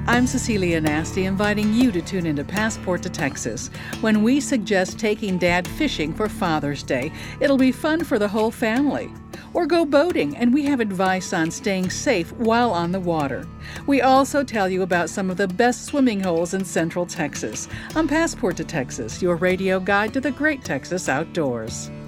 I'm Cecilia Nasty, inviting you to tune into Passport to Texas. When we suggest taking Dad fishing for Father's Day, it'll be fun for the whole family. Or go boating, and we have advice on staying safe while on the water. We also tell you about some of the best swimming holes in Central Texas on Passport to Texas, your radio guide to the great Texas outdoors.